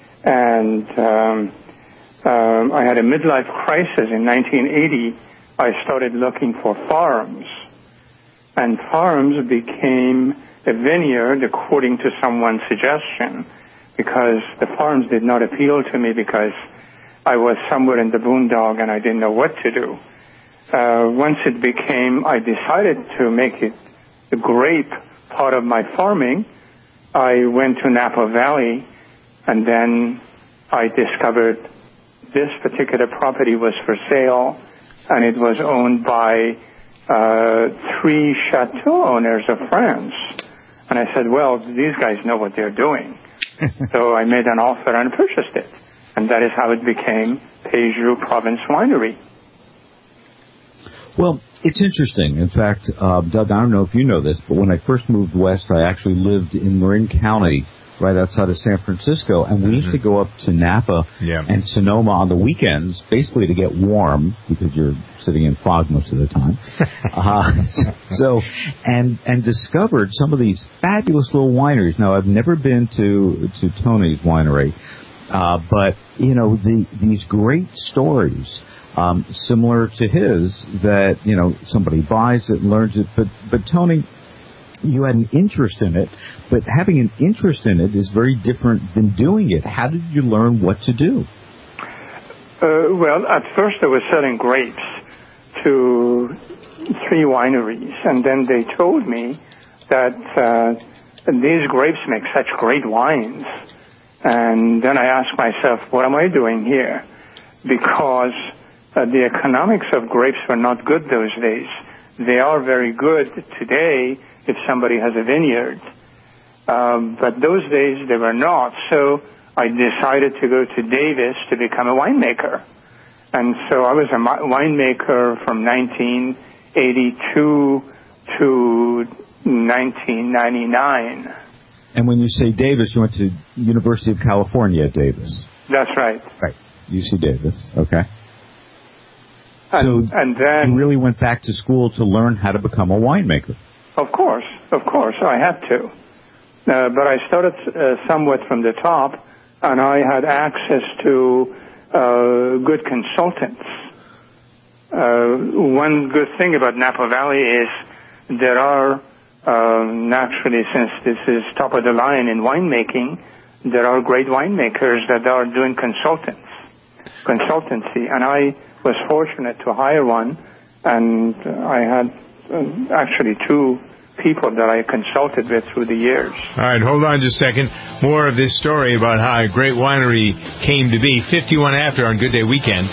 and um, um, I had a midlife crisis in nineteen eighty. I started looking for farms. And farms became a vineyard according to someone's suggestion, because the farms did not appeal to me because I was somewhere in the boondog and I didn't know what to do. Uh, once it became, I decided to make it the grape part of my farming. I went to Napa Valley, and then I discovered this particular property was for sale, and it was owned by Uh, three chateau owners of France. And I said, well, these guys know what they're doing. So I made an offer and purchased it. And that is how it became Peju Province Winery. Well, it's interesting. In fact, uh, Doug, I don't know if you know this, but when I first moved west, I actually lived in Marin County, right outside of San Francisco, and we mm-hmm. used to go up to Napa yeah. and Sonoma on the weekends, basically to get warm, because you're sitting in fog most of the time. uh, so, and and discovered some of these fabulous little wineries. Now, I've never been to to Tony's winery, uh, but you know the these great stories. Um, similar to his, that you know somebody buys it, learns it, but but Tony, you had an interest in it, but having an interest in it is very different than doing it. How did you learn what to do? Uh, well, at first I was selling grapes to three wineries, and then they told me that uh, these grapes make such great wines. And then I asked myself, what am I doing here? Because uh, the economics of grapes were not good those days. They are very good today if somebody has a vineyard. Um, but those days they were not. So I decided to go to Davis to become a winemaker. And so I was a winemaker from nineteen eighty-two to nineteen ninety-nine. And when you say Davis, you went to University of California at Davis. That's right. Right. U C Davis. Okay. And, so and then you really went back to school to learn how to become a winemaker. Of course, of course, I had to. Uh, but I started uh, somewhat from the top, and I had access to uh, good consultants. uh, one good thing about Napa Valley is there are, uh, naturally, since this is top of the line in winemaking, there are great winemakers that are doing consultants, consultancy. And I was fortunate to hire one, and I had uh, actually two people that I consulted with through the years. All right, hold on just a second. More of this story about how a great winery came to be. fifty-one after on Good Day Weekend.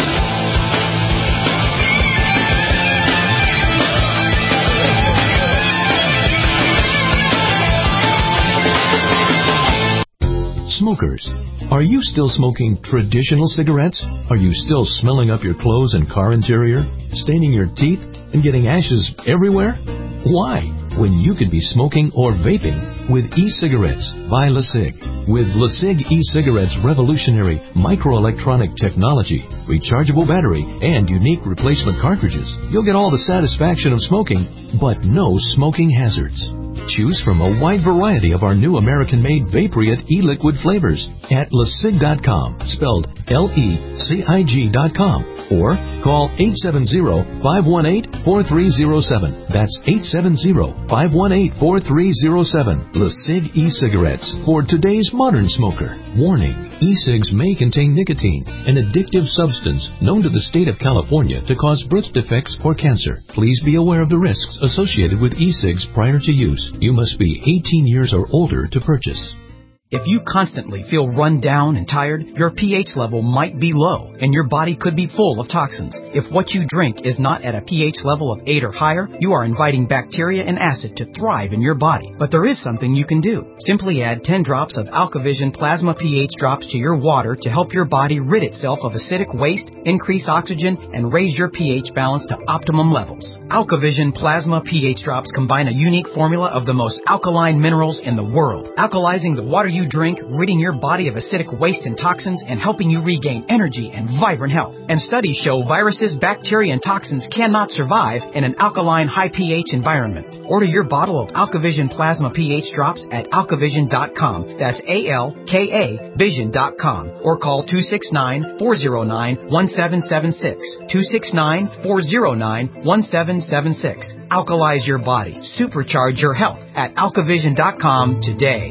Smokers, are you still smoking traditional cigarettes? Are you still smelling up your clothes and car interior, staining your teeth, and getting ashes everywhere? Why? When you could be smoking or vaping with e-cigarettes by LeSig. With LeSig e-cigarettes' revolutionary microelectronic technology, rechargeable battery, and unique replacement cartridges, you'll get all the satisfaction of smoking, but no smoking hazards. Choose from a wide variety of our new American-made Vaporite e-liquid flavors at lesig dot com, spelled L E C I G dot com, or call eight seven zero, five one eight, four three zero seven. That's eight seven zero, five one eight, four three zero seven. LeSig e-cigarettes for today's modern smoker. Warning, e-cigs may contain nicotine, an addictive substance known to the state of California to cause birth defects or cancer. Please be aware of the risks associated with e-cigs prior to use. You must be eighteen years or older to purchase. If you constantly feel run down and tired, your pH level might be low, and your body could be full of toxins. If what you drink is not at a pH level of eight or higher, you are inviting bacteria and acid to thrive in your body. But there is something you can do. Simply add ten drops of AlkaVision Plasma pH drops to your water to help your body rid itself of acidic waste, increase oxygen, and raise your pH balance to optimum levels. AlkaVision Plasma pH drops combine a unique formula of the most alkaline minerals in the world, alkalizing the water you you drink, ridding your body of acidic waste and toxins, and helping you regain energy and vibrant health. And studies show viruses, bacteria, and toxins cannot survive in an alkaline, high pH environment. Order your bottle of AlkaVision Plasma pH drops at alkavision dot com. That's A L K A vision dot com. Or call two six nine, four zero nine, one seven seven six. two six nine, four zero nine, one seven seven six. Alkalize your body. Supercharge your health at alkavision dot com today.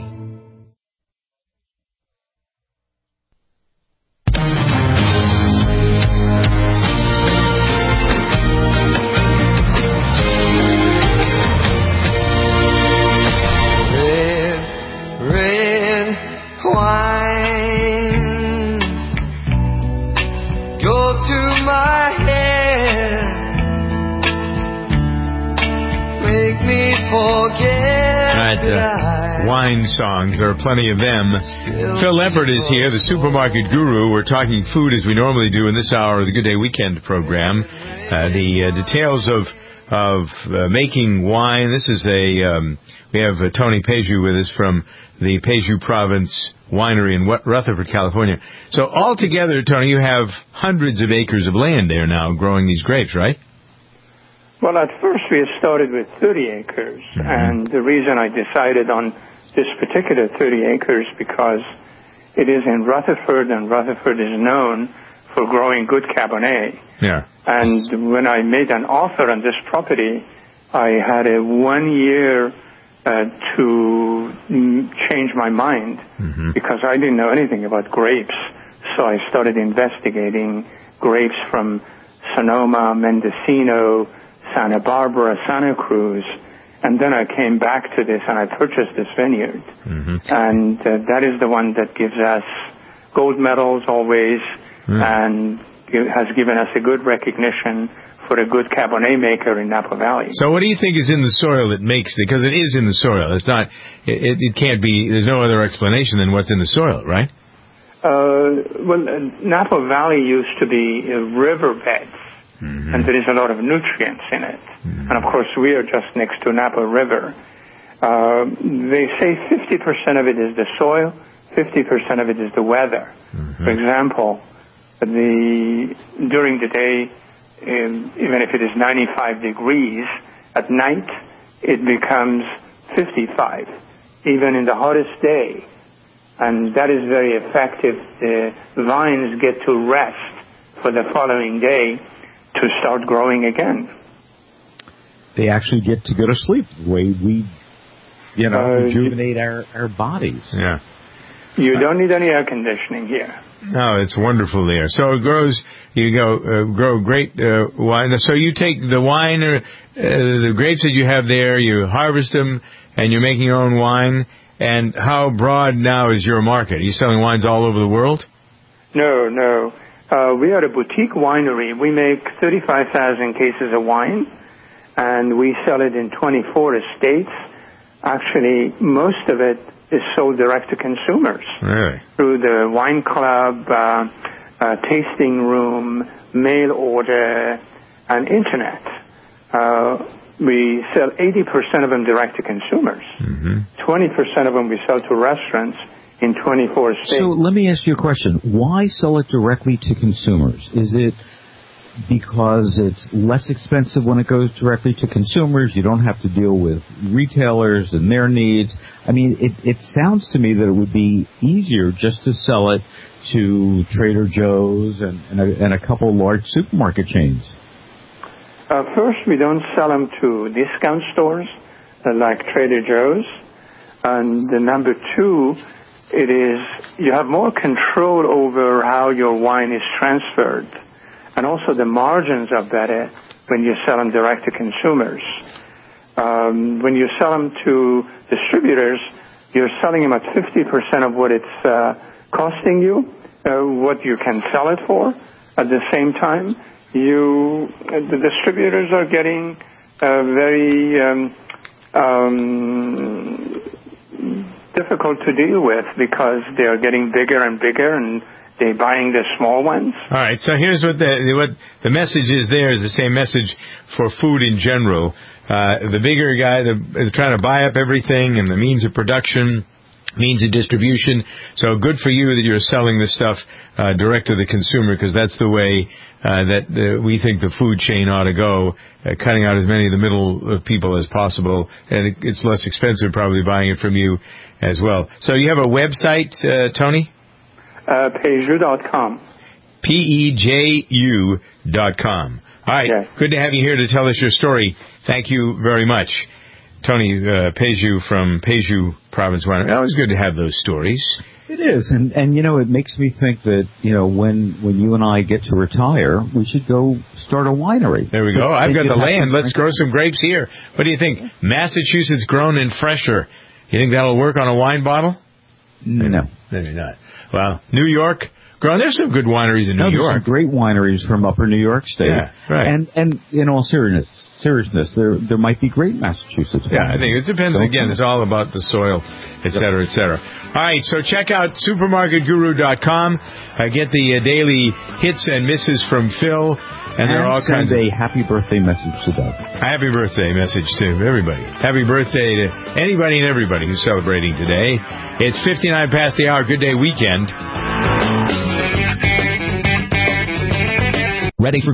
Wine songs. There are plenty of them. Phil Leppert is here, the supermarket guru. We're talking food as we normally do in this hour of the Good Day Weekend program. Uh, the uh, details of of uh, making wine. This is a um, we have uh, Tony Peju with us from the Peju Province Winery in Rutherford, California. So altogether, Tony, you have hundreds of acres of land there now growing these grapes, right? Well, at first we had started with thirty acres, mm-hmm. and the reason I decided on this particular thirty acres because it is in Rutherford, and Rutherford is known for growing good Cabernet. Yeah. And when I made an offer on this property, I had a one year uh, to change my mind mm-hmm. because I didn't know anything about grapes. So I started investigating grapes from Sonoma, Mendocino, Santa Barbara, Santa Cruz, and then I came back to this and I purchased this vineyard. Mm-hmm. And uh, that is the one that gives us gold medals always mm. and give, has given us a good recognition for a good Cabernet maker in Napa Valley. So what do you think is in the soil that makes it? Because it is in the soil. It's not, it, it can't be, there's no other explanation than what's in the soil, right? Uh, well, uh, Napa Valley used to be uh, riverbeds. Mm-hmm. And there is a lot of nutrients in it. Mm-hmm. And of course, we are just next to Napa River. Uh, they say fifty percent of it is the soil, fifty percent of it is the weather. Mm-hmm. For example, the during the day, um, even if it is ninety-five degrees, at night it becomes fifty-five, even in the hottest day. And that is very effective. The vines get to rest for the following day to start growing again. They actually get to go to sleep the way we, you know, Uh, rejuvenate our, our bodies. Yeah. You don't need any air conditioning here. No, it's wonderful there. So it grows, you go, uh, grow great uh, wine. So you take the wine, uh, the grapes that you have there, you harvest them, and you're making your own wine. And how broad now is your market? Are you selling wines all over the world? No, no. Uh, we are a boutique winery. We make thirty-five thousand cases of wine, and we sell it in twenty-four states. Actually, most of it is sold direct to consumers. Really? Through the wine club, uh, uh, tasting room, mail order, and internet. Uh, we sell eighty percent of them direct to consumers. Mm-hmm. twenty percent of them we sell to restaurants in twenty-four states. So let me ask you a question. Why sell it directly to consumers? Is it because it's less expensive when it goes directly to consumers? You don't have to deal with retailers and their needs. I mean, it, it sounds to me that it would be easier just to sell it to Trader Joe's and, and, a, and a couple large supermarket chains. Uh, first, we don't sell them to discount stores uh, like Trader Joe's. And the number two, it is you have more control over how your wine is transferred, and also the margins are better when you sell them direct to consumers. Um, when you sell them to distributors, you're selling them at fifty percent of what it's uh, costing you, uh, what you can sell it for. At the same time, you the distributors are getting uh, very um, um, difficult to deal with because they are getting bigger and bigger, and they're buying the small ones. All right, so here's what the what the message is. There is the same message for food in general. Uh, the bigger guy, the, they're trying to buy up everything and the means of production, means of distribution. So good for you that you're selling this stuff uh, direct to the consumer, because that's the way uh, that uh, we think the food chain ought to go, uh, cutting out as many of the middle people as possible. And it, it's less expensive probably buying it from you as well. So you have a website, uh, Tony? Uh, Peju dot com. P E J U dot com. All right. Yes. Good to have you here to tell us your story. Thank you very much. Tony uh, Peju from Peju Province Winery. Always good to have those stories. It is, and and you know, it makes me think that, you know, when when you and I get to retire, we should go start a winery. There we go. I've got the land. Let's grow some grapes here. What do you think? Massachusetts grown and fresher. You think that'll work on a wine bottle? No, maybe not. Well, New York grown. There's some good wineries in no, New there's York. some great wineries from Upper New York State. Yeah, right. And and in all seriousness, seriousness, there there might be great Massachusetts. Yeah, I think it depends. Again, it's all about the soil, et cetera, et cetera. All right, so check out supermarket guru dot com. Uh, get the uh, daily hits and misses from Phil, and, and there are all send kinds of a happy birthday message to Doug. A happy birthday message to everybody. Happy birthday to anybody and everybody who's celebrating today. It's fifty-nine past the hour. Good day weekend. Ready for